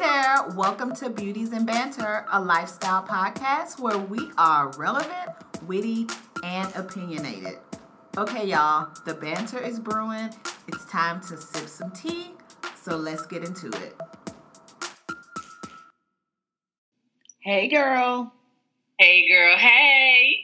there, welcome to Beauties and Banter, a lifestyle podcast where we are relevant, witty, and opinionated. Okay, y'all, the banter is brewing. It's time to sip some tea, so let's get into it. Hey, girl. Hey, girl. Hey.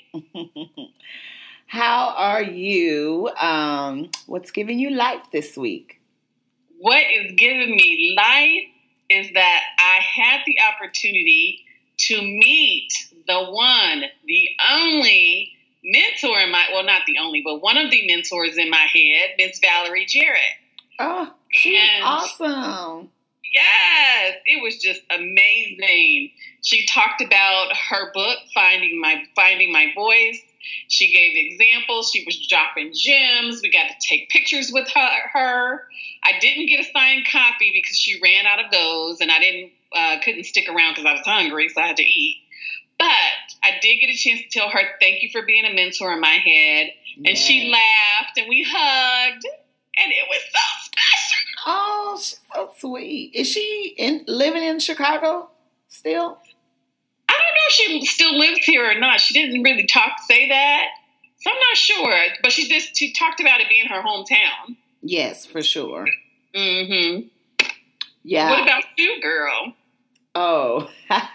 How are you? What's giving you life this week? What is giving me life is that I had the opportunity to meet the one, the only mentor in my, well, not the only, but one of the mentors in my head, Miss Valerie Jarrett. Oh, she's awesome. Yes, it was just amazing. She talked about her book, Finding My Voice. She gave examples. She was dropping gems. We got to take pictures with her. I didn't get a signed copy because she ran out of those, and I couldn't stick around because I was hungry, so I had to eat. But I did get a chance to tell her thank you for being a mentor in my head. And Yes. she laughed, and we hugged, and it was so special. Oh, she's so sweet. Is she living in Chicago still? I don't know if she still lives here or not. She didn't really say that. So I'm not sure. But she talked about it being her hometown. Yes, for sure. Mm-hmm. Yeah. What about you, girl? Oh,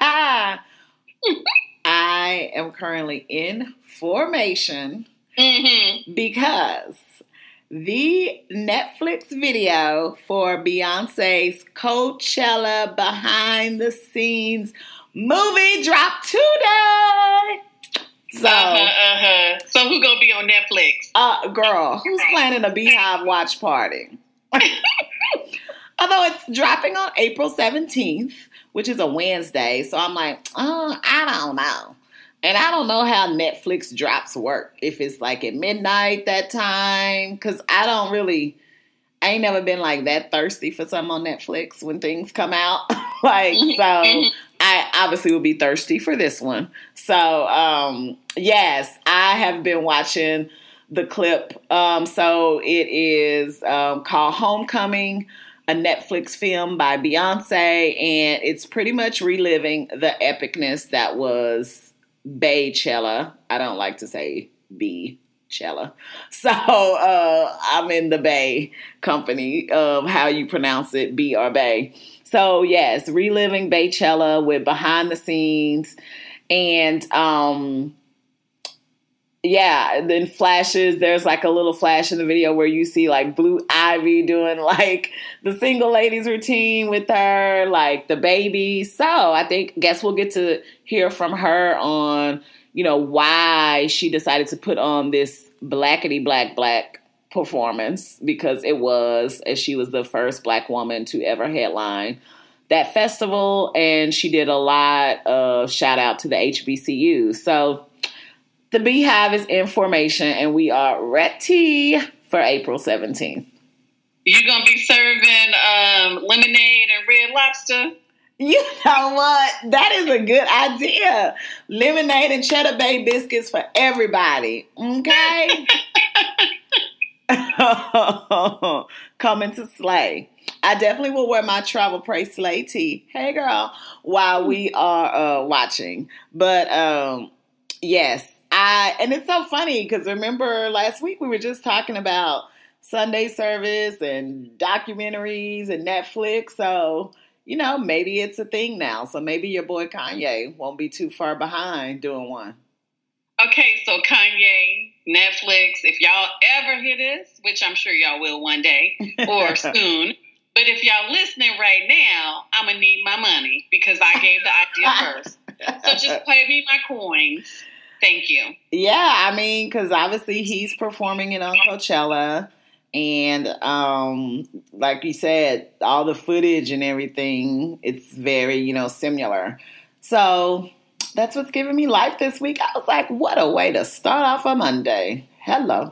I am currently in formation because the Netflix video for Beyonce's Coachella behind the scenes movie dropped today. So, So who gonna be on Netflix? Girl, who's planning a Beehive watch party? Although it's dropping on April 17th, which is a Wednesday. So I'm like, I don't know. And I don't know how Netflix drops work. If it's like at midnight that time. Because I ain't never been like that thirsty for something on Netflix when things come out. So I obviously will be thirsty for this one. So, yes, I have been watching the clip. So it is called Homecoming, a Netflix film by Beyonce, and it's pretty much reliving the epicness that was Baychella. I don't like to say Beychella. So I'm in the Bay company of how you pronounce it, B or Bay. So yes, reliving Baychella with behind the scenes and then flashes. There's like a little flash in the video where you see like Blue Ivy doing like the single ladies routine with her, like the baby. So I guess we'll get to hear from her on, why she decided to put on this blackety black performance, because she was the first Black woman to ever headline that festival. And she did a lot of shout out to the HBCU. So the Beehive is in formation, and we are ready for April 17th. You gonna be serving lemonade and Red Lobster? You know what? That is a good idea. Lemonade and Cheddar Bay biscuits for everybody. Okay? Coming to slay. I definitely will wear my Travel Pray Slay tee. Hey, girl. While we are watching. But, yes. And it's so funny because remember last week we were just talking about Sunday service and documentaries and Netflix. So, maybe it's a thing now. So maybe your boy Kanye won't be too far behind doing one. Okay, so Kanye, Netflix, if y'all ever hear this, which I'm sure y'all will one day or soon, but if y'all listening right now, I'm going to need my money because I gave the idea first. So just pay me my coins. Thank you. Yeah, because obviously he's performing it on Coachella. And like you said, all the footage and everything, it's very, similar. So that's what's giving me life this week. I was like, what a way to start off a Monday. Hello.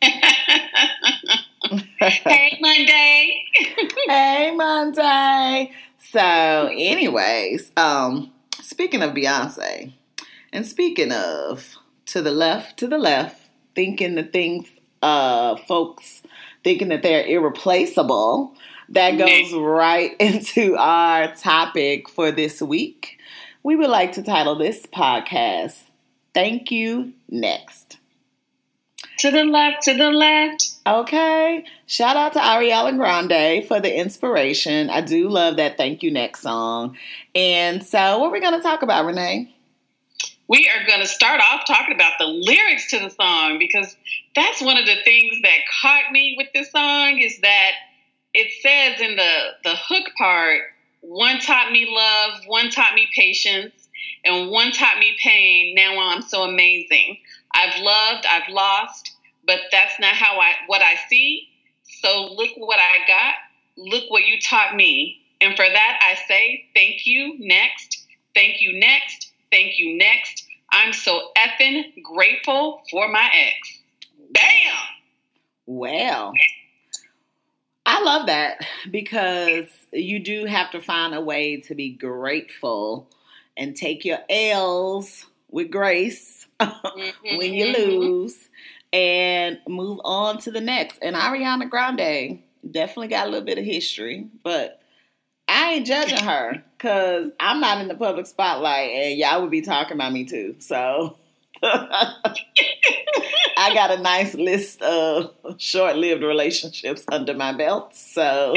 Hey, Monday. Hey, Monday. So anyways, speaking of Beyonce, and speaking of to the left, thinking the things folks thinking that they're irreplaceable, that goes right into our topic for this week. We would like to title this podcast, Thank You Next. To the left, to the left. Okay. Shout out to Ariana Grande for the inspiration. I do love that Thank You Next song. And so what are we going to talk about, Renee? We are going to start off talking about the lyrics to the song, because that's one of the things that caught me with this song, is that it says in the hook part, one taught me love, one taught me patience, and one taught me pain. Now I'm so amazing. I've loved, I've lost, but that's not what I see. So look what I got. Look what you taught me. And for that, I say, thank you, next. Thank you, next. Thank you, next. I'm so effing grateful for my ex. Damn! Well, I love that, because you do have to find a way to be grateful and take your L's with grace when you lose and move on to the next. And Ariana Grande definitely got a little bit of history, but I ain't judging her, because I'm not in the public spotlight and y'all would be talking about me too. So I got a nice list of short-lived relationships under my belt. So,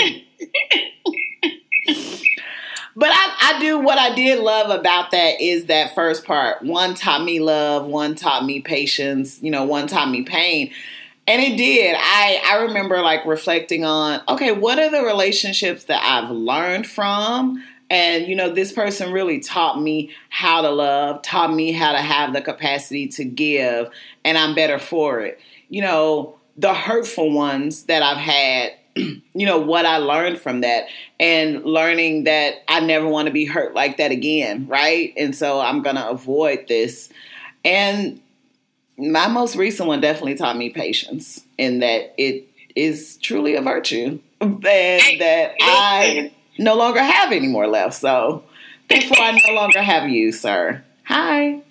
but what I did love about that is that first part. One taught me love, one taught me patience, one taught me pain. And it did. I remember like reflecting on, okay, what are the relationships that I've learned from? And, this person really taught me how to love, taught me how to have the capacity to give, and I'm better for it. The hurtful ones that I've had, what I learned from that, and learning that I never want to be hurt like that again, right? And so I'm going to avoid this. And my most recent one definitely taught me patience, in that it is truly a virtue, and that I no longer have any more left. So therefore, I no longer have you, sir. Hi.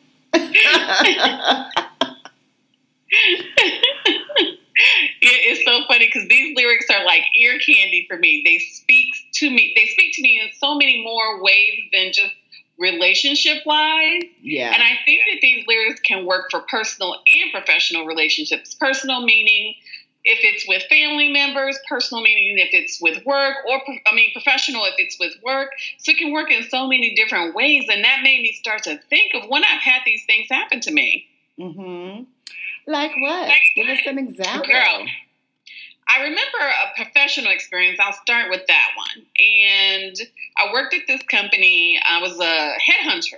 It's so funny, because these lyrics are like ear candy for me. They speak to me in so many more ways than just relationship-wise. Yeah. And I think that these lyrics can work for personal and professional relationships. Personal meaning if it's with family members, personal meaning if it's with work, or professional if it's with work. So it can work in so many different ways. And that made me start to think of when I've had these things happen to me. Mm-hmm. Like what? Give us an example. Girl, I remember a professional experience. I'll start with that one. And I worked at this company. I was a headhunter.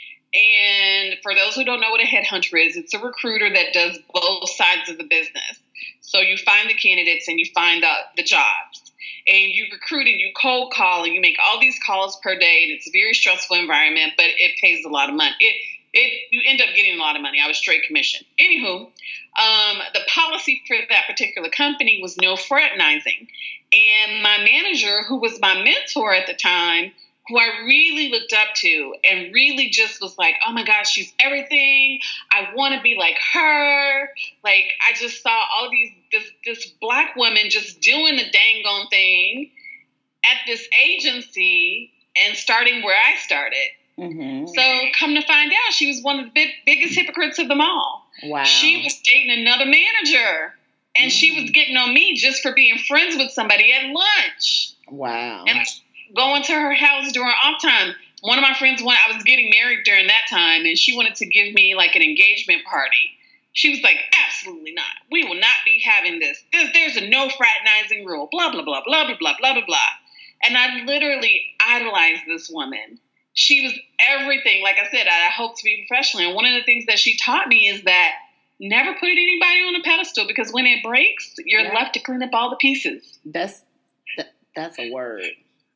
And for those who don't know what a headhunter is, it's a recruiter that does both sides of the business. So you find the candidates and you find the jobs. And you recruit and you cold call and you make all these calls per day. And it's a very stressful environment, but it pays a lot of money. You end up getting a lot of money. I was straight commission. Anywho, the policy for that particular company was no fraternizing. And my manager, who was my mentor at the time, who I really looked up to and really just was like, oh my gosh, she's everything. I want to be like her. Like, I just saw all this black woman just doing the dang on thing at this agency and starting where I started. Mm-hmm. So come to find out, she was one of the biggest hypocrites of them all. Wow. She was dating another manager, and she was getting on me just for being friends with somebody at lunch. Wow. And going to her house during off time. One of my friends, I was getting married during that time, and she wanted to give me like an engagement party. She was like, absolutely not. We will not be having this. There's a no fraternizing rule, blah, blah, blah, blah, blah, blah, blah, blah, blah. And I literally idolized this woman. She was everything. Like I said, I hope to be professional. And one of the things that she taught me is that never put anybody on a pedestal, because when it breaks, you're left to clean up all the pieces. That's a word.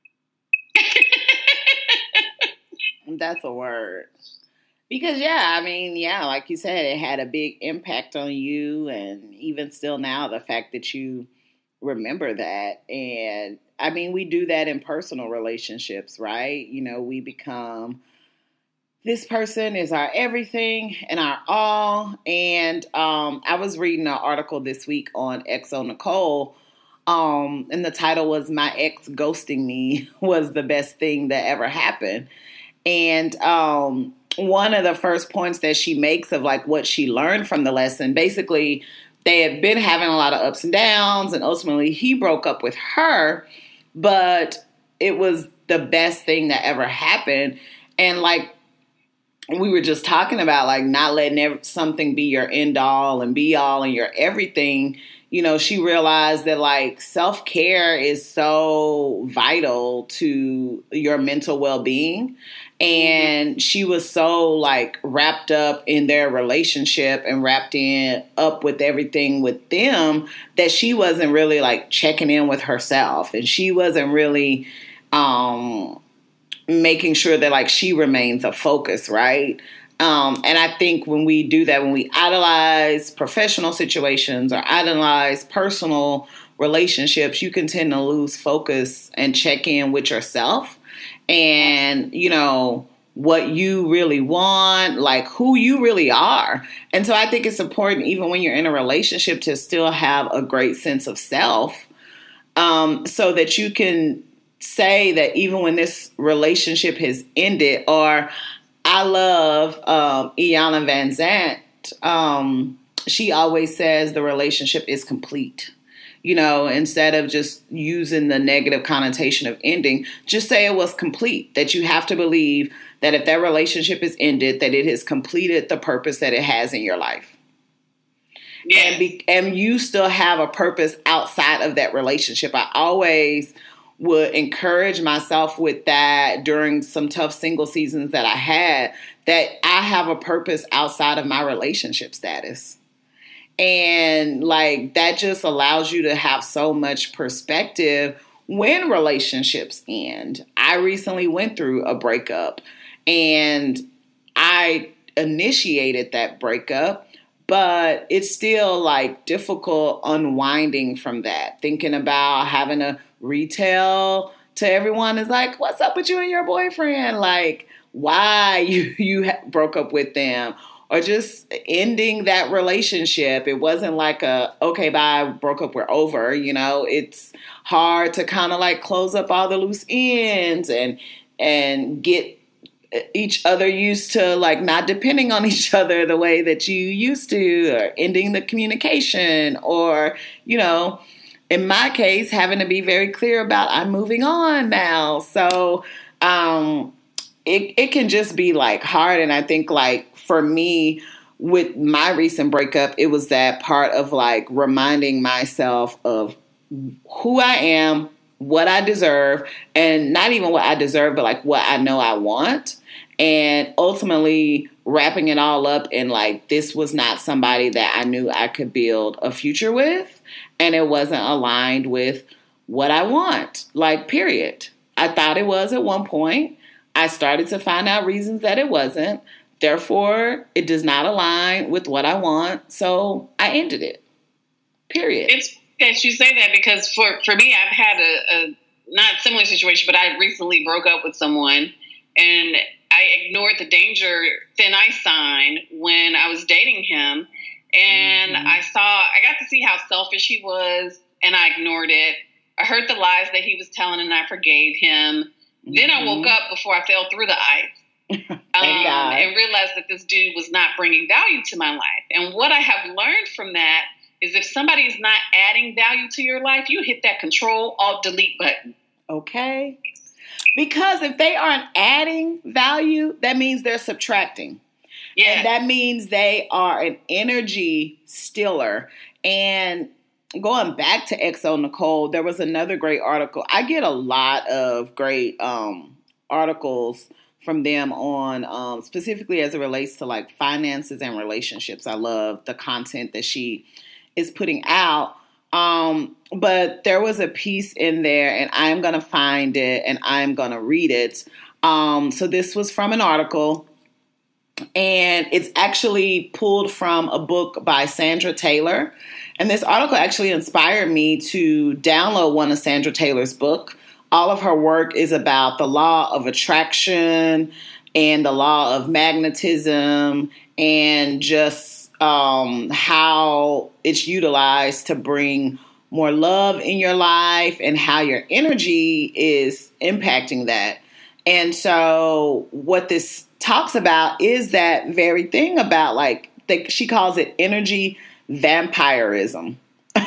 That's a word. Because, like you said, it had a big impact on you. And even still now, the fact that you remember that. And, we do that in personal relationships, right? We become, this person is our everything and our all. And I was reading an article this week on XO Nicole And the title was "My Ex Ghosting Me Was the Best Thing That Ever Happened." And one of the first points that she makes of like what she learned from the lesson, basically they had been having a lot of ups and downs, and ultimately he broke up with her, but it was the best thing that ever happened. And like we were just talking about, like not letting something be your end all and be all and your everything. You know, she realized that like self-care is so vital to your mental well-being. And she was so like wrapped up in their relationship and up with everything with them that she wasn't really like checking in with herself. And she wasn't really making sure that like she remains a focus, right? And I think when we do that, when we idolize professional situations or idolize personal relationships, you can tend to lose focus and check in with yourself and, you know, what you really want, like who you really are. And so I think it's important, even when you're in a relationship, to still have a great sense of self, so that you can say that even when this relationship has ended, or I love Iyanla Vanzant. She always says the relationship is complete. You know, instead of just using the negative connotation of ending, just say it was complete. That you have to believe that if that relationship is ended, that it has completed the purpose that it has in your life. Yeah. And you still have a purpose outside of that relationship. I always would encourage myself with that during some tough single seasons that I had, that I have a purpose outside of my relationship status. And like that just allows you to have so much perspective when relationships end. I recently went through a breakup and I initiated that breakup, but it's still like difficult unwinding from that, thinking about having to retell to everyone is like, what's up with you and your boyfriend? Like why you broke up with them, or just ending that relationship. It wasn't like okay, bye, broke up, we're over. You know, it's hard to kind of like close up all the loose ends and get each other used to like not depending on each other the way that you used to, or ending the communication, or, you know, in my case, having to be very clear about I'm moving on now. So it can just be like hard. And I think like for me with my recent breakup, it was that part of like reminding myself of who I am, what I deserve, and not even what I deserve, but like what I know I want. And ultimately wrapping it all up in like, this was not somebody that I knew I could build a future with. And it wasn't aligned with what I want, like, period. I thought it was at one point. I started to find out reasons that it wasn't. Therefore, it does not align with what I want. So I ended it, period. It's that you say that because for me, I've had a not similar situation, but I recently broke up with someone and I ignored the danger thin ice sign when I was dating him. And I got to see how selfish he was, and I ignored it. I heard the lies that he was telling, and I forgave him. Then I woke up before I fell through the ice and realized that this dude was not bringing value to my life. And what I have learned from that is if somebody is not adding value to your life, you hit that Control-Alt-Delete button. Okay. Because if they aren't adding value, that means they're subtracting. Yeah. And that means they are an energy stealer. And going back to XO Nicole, there was another great article. I get a lot of great articles from them on specifically as it relates to like finances and relationships. I love the content that she is putting out. But there was a piece in there, and I'm going to find it and I'm going to read it. So this was from an article. And it's actually pulled from a book by Sandra Taylor. And this article actually inspired me to download one of Sandra Taylor's book. All of her work is about the law of attraction and the law of magnetism and just how it's utilized to bring more love in your life and how your energy is impacting that. And so what this talks about is that very thing about like, she calls it energy vampirism.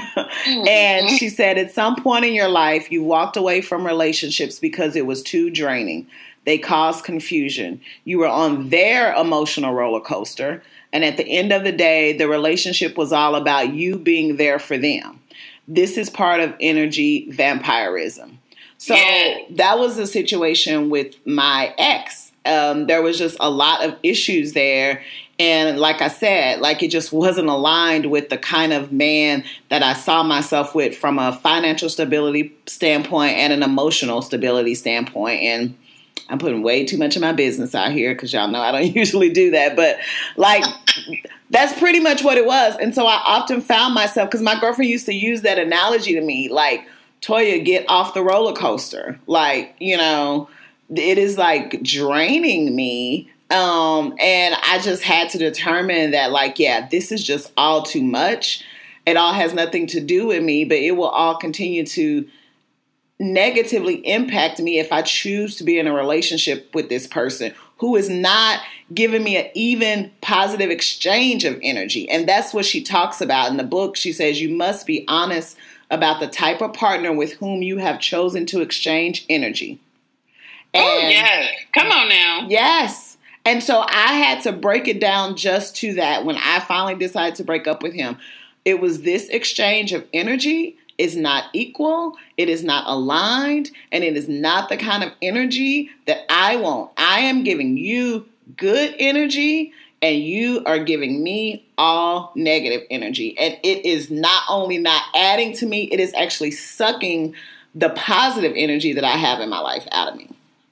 And she said, at some point in your life, you walked away from relationships because it was too draining. They caused confusion. You were on their emotional roller coaster. And at the end of the day, the relationship was all about you being there for them. This is part of energy vampirism. So that was the situation with my ex. There was just a lot of issues there. And like I said, like it just wasn't aligned with the kind of man that I saw myself with from a financial stability standpoint and an emotional stability standpoint. And I'm putting way too much of my business out here because y'all know I don't usually do that. But like, that's pretty much what it was. And so I often found myself, because my girlfriend used to use that analogy to me, like, Toya, get off the roller coaster. Like, you know, it is like draining me. And I just had to determine that, like, yeah, this is just all too much. It all has nothing to do with me, but it will all continue to negatively impact me if I choose to be in a relationship with this person who is not giving me an even positive exchange of energy. And that's what she talks about in the book. She says you must be honest about the type of partner with whom you have chosen to exchange energy. And, yes. Come on now. Yes. And so I had to break it down just to that when I finally decided to break up with him. It was this exchange of energy is not equal, it is not aligned, and it is not the kind of energy that I want. I am giving you good energy, and you are giving me all negative energy. And it is not only not adding to me, it is actually sucking the positive energy that I have in my life out of me.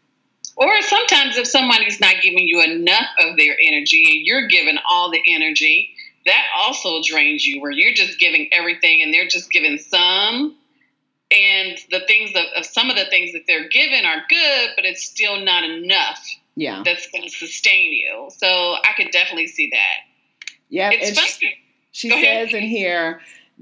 Or sometimes if somebody's not giving you enough of their energy and you're giving all the energy, that also drains you, where you're just giving everything and they're just giving some. And the things of some of the things that they're giving are good, but it's still not enough. Yeah. That's going to sustain you. So I could definitely see that. Yeah. It's funny. She says in here,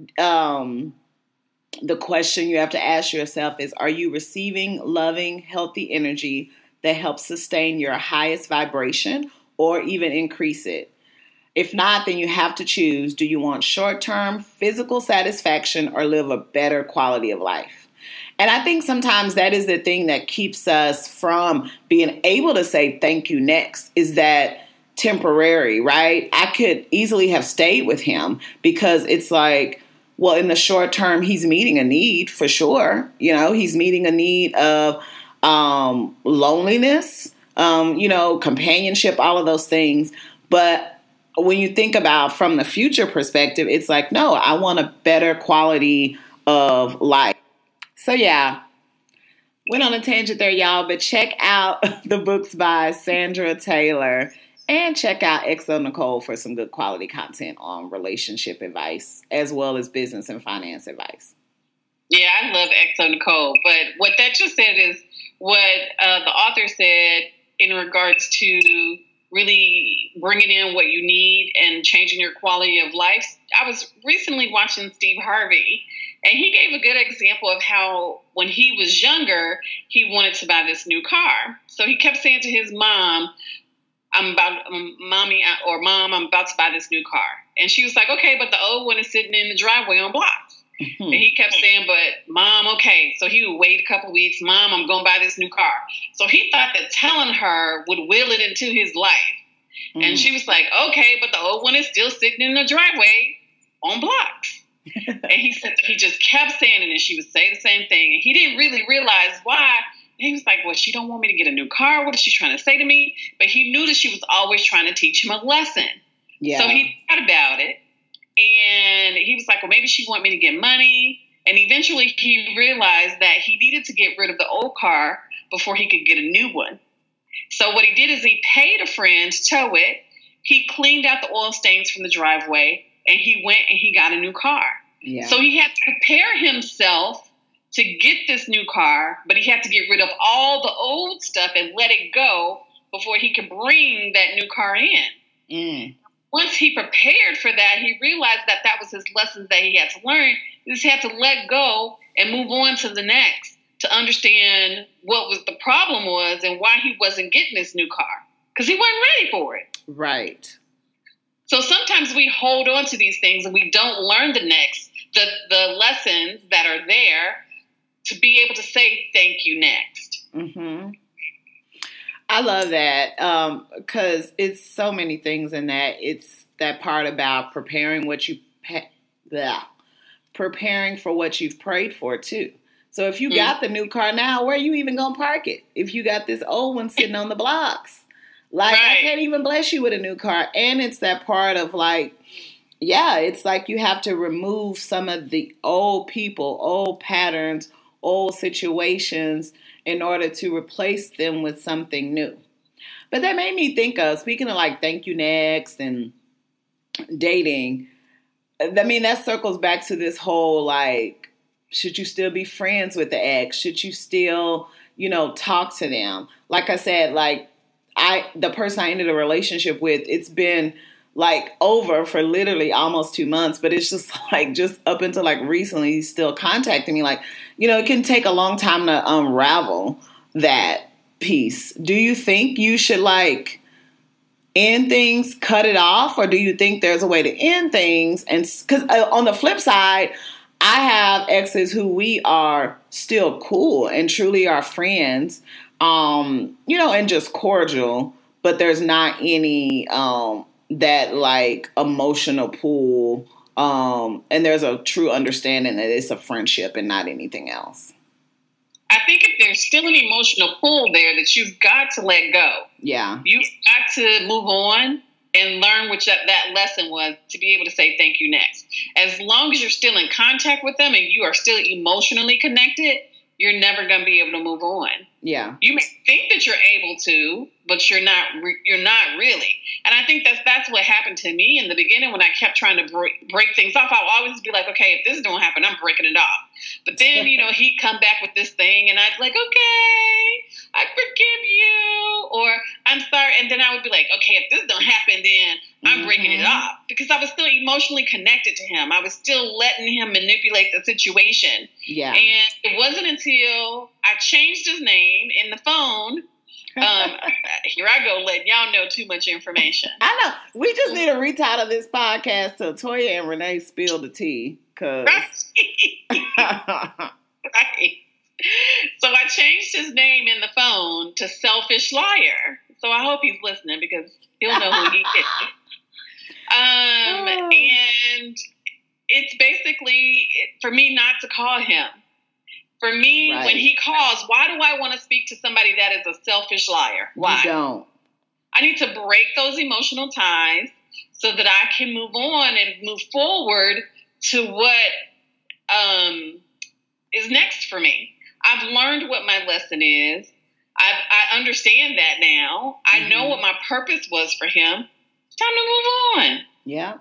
the question you have to ask yourself is, are you receiving loving, healthy energy that helps sustain your highest vibration or even increase it? If not, then you have to choose. Do you want short-term physical satisfaction or live a better quality of life? And I think sometimes that is the thing that keeps us from being able to say thank you next, is that temporary, right? I could easily have stayed with him because it's like, well, in the short term, he's meeting a need for sure. You know, he's meeting a need of loneliness, companionship, all of those things. But when you think about from the future perspective, it's like, no, I want a better quality of life. So yeah, went on a tangent there, y'all, but check out the books by Sandra Taylor and check out XO Nicole for some good quality content on relationship advice as well as business and finance advice. Yeah, I love XO Nicole, but what that just said is what the author said in regards to really bringing in what you need and changing your quality of life. I was recently watching Steve Harvey, and he gave a good example of how when he was younger, he wanted to buy this new car. So he kept saying to his mom, Mom, I'm about to buy this new car. And she was like, okay, but the old one is sitting in the driveway on blocks. Mm-hmm. And he kept saying, but Mom, okay. So he would wait a couple of weeks. Mom, I'm going to buy this new car. So he thought that telling her would will it into his life. Mm-hmm. And she was like, okay, but the old one is still sitting in the driveway on blocks. And he said that he just kept saying it, and she would say the same thing. And he didn't really realize why. And he was like, well, she don't want me to get a new car. What is she trying to say to me? But he knew that she was always trying to teach him a lesson. Yeah. So he thought about it. And he was like, well, maybe she want me to get money. And eventually he realized that he needed to get rid of the old car before he could get a new one. So what he did is he paid a friend to tow it. He cleaned out the oil stains from the driveway, and he went and he got a new car. Yeah. So he had to prepare himself to get this new car, but he had to get rid of all the old stuff and let it go before he could bring that new car in. Mm. Once he prepared for that, he realized that that was his lessons that he had to learn. You just have to let go and move on to the next to understand what was the problem was and why he wasn't getting this new car. Because he wasn't ready for it. Right. So sometimes we hold on to these things and we don't learn the lessons that are there to be able to say thank you next. Mm-hmm. I love that because it's so many things in that. It's that part about preparing for what you've prayed for too. So if you got the new car now, where are you even gonna park it? If you got this old one sitting on the blocks, like I can't even bless you with a new car. And it's that part of like, yeah, it's like you have to remove some of the old people, old patterns, old situations in order to replace them with something new. But that made me think of, speaking of like thank you next and dating, I mean, that circles back to this whole like, should you still be friends with the ex? Should you still, talk to them? Like I said, like the person I ended a relationship with, it's been like over for literally almost 2 months, but it's just like, just up until like recently, he's still contacting me. Like, it can take a long time to unravel that piece. Do you think you should like end things, cut it off? Or do you think there's a way to end things? And because on the flip side, I have exes who we are still cool and truly are friends, and just cordial, but there's not any, that like emotional pull, and there's a true understanding that it's a friendship and not anything else. I think if there's still an emotional pull there, that you've got to let go. Yeah. You've got to move on and learn what that lesson was to be able to say thank you next. As long as you're still in contact with them and you are still emotionally connected, you're never going to be able to move on. Yeah. You may think that you're able to, but you're not really. And I think that's what happened to me in the beginning when I kept trying to break things off. I would always be like, okay, if this don't happen, I'm breaking it off. But then, he'd come back with this thing and I'd be like, okay, I forgive you, or I'm sorry. And then I would be like, okay, if this don't happen, then I'm breaking it off, because I was still emotionally connected to him. I was still letting him manipulate the situation. Yeah. And it wasn't until I changed his name in the phone. Here I go, letting y'all know too much information. I know. We just need to retitle this podcast to Toya and Renee Spill the Tea. Right. So I changed his name in the phone to Selfish Liar. So I hope he's listening, because he'll know who he is. And it's basically for me not to call him. For me, right. When he calls, why do I want to speak to somebody that is a selfish liar? Why? You don't. I need to break those emotional ties so that I can move on and move forward to what is next for me. I've learned what my lesson is. I understand that now. I know what my purpose was for him. It's time to move on. Yeah.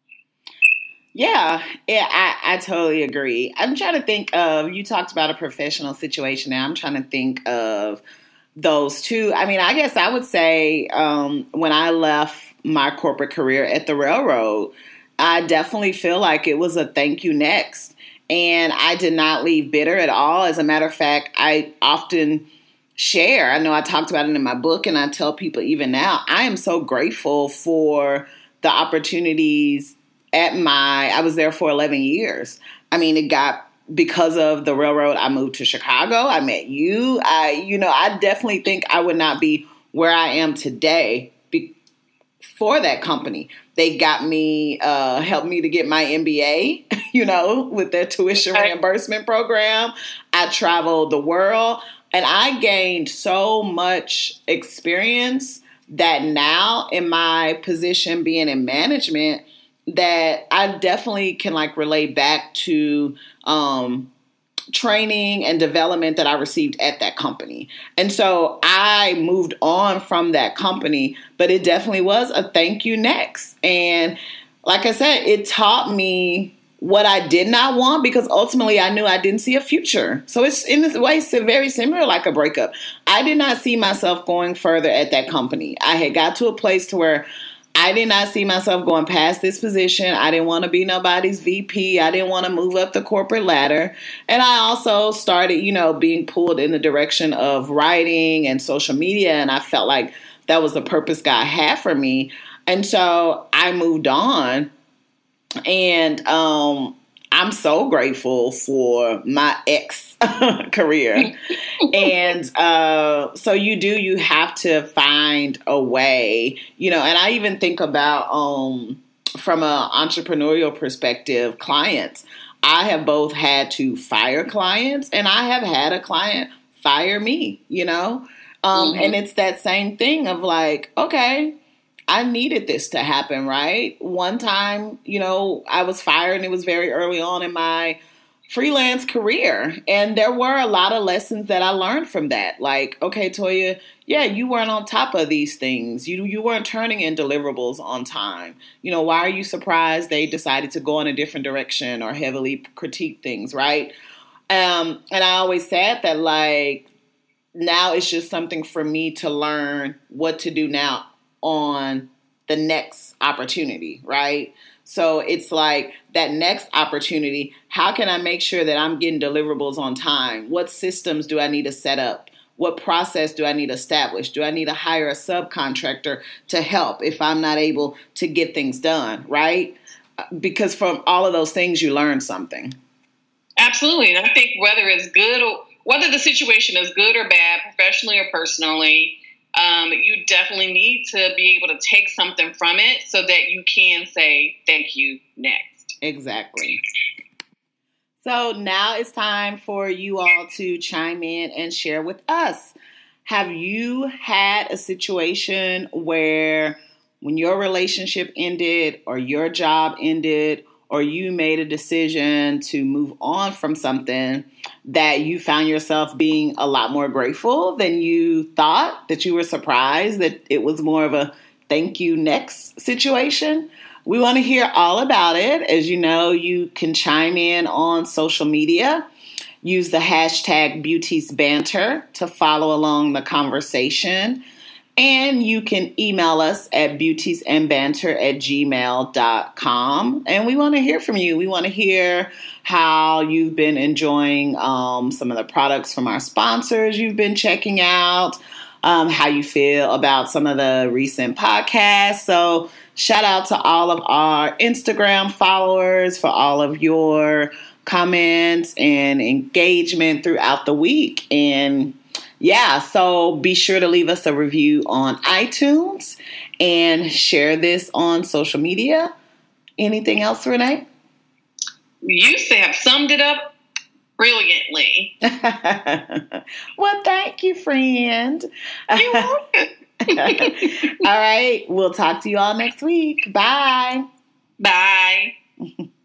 Yeah, I totally agree. I'm trying to think of, you talked about a professional situation now. I'm trying to think of those two. I mean, I guess I would say when I left my corporate career at the railroad, I definitely feel like it was a thank you next. And I did not leave bitter at all. As a matter of fact, I often share, I know I talked about it in my book, and I tell people even now, I am so grateful for the opportunities I was there for 11 years. I mean, because of the railroad, I moved to Chicago. I met you. I definitely think I would not be where I am today for that company. They got me, helped me to get my MBA, with their tuition reimbursement program. I traveled the world, and I gained so much experience that now in my position being in management, that I definitely can relate back to training and development that I received at that company. And so I moved on from that company, but it definitely was a thank you next. And like I said, it taught me what I did not want, because ultimately I knew I didn't see a future. So it's in this way, it's very similar like a breakup. I did not see myself going further at that company. I had got to a place to where I did not see myself going past this position. I didn't want to be nobody's VP. I didn't want to move up the corporate ladder. And I also started, being pulled in the direction of writing and social media. And I felt like that was the purpose God had for me. And so I moved on. And I'm so grateful for my ex career. And so you have to find a way, and I even think about from an entrepreneurial perspective, clients. I have both had to fire clients and I have had a client fire me, and it's that same thing of like, okay, I needed this to happen, right? One time, I was fired and it was very early on in my freelance career. And there were a lot of lessons that I learned from that. Like, okay, Toya, yeah, you weren't on top of these things. You weren't turning in deliverables on time. Why are you surprised they decided to go in a different direction or heavily critique things, right? And I always said that, like, now it's just something for me to learn what to do now on the next opportunity, right? So it's like that next opportunity, how can I make sure that I'm getting deliverables on time? What systems do I need to set up? What process do I need to establish? Do I need to hire a subcontractor to help if I'm not able to get things done, right? Because from all of those things, you learn something. Absolutely. And I think whether the situation is good or bad, professionally or personally, you definitely need to be able to take something from it so that you can say thank you next. Exactly. So now it's time for you all to chime in and share with us. Have you had a situation where when your relationship ended or your job ended or you made a decision to move on from something that you found yourself being a lot more grateful than you thought, that you were surprised that it was more of a thank you next situation? We want to hear all about it. As you know, you can chime in on social media. Use the hashtag Beauties Banter to follow along the conversation. And you can email us at beautiesandbanter@gmail.com. And we want to hear from you. We want to hear how you've been enjoying some of the products from our sponsors you've been checking out, how you feel about some of the recent podcasts. So shout out to all of our Instagram followers for all of your comments and engagement throughout the week. And yeah, so be sure to leave us a review on iTunes and share this on social media. Anything else, Renee? You have summed it up brilliantly. Well, thank you, friend. You're welcome. All right, we'll talk to you all next week. Bye. Bye.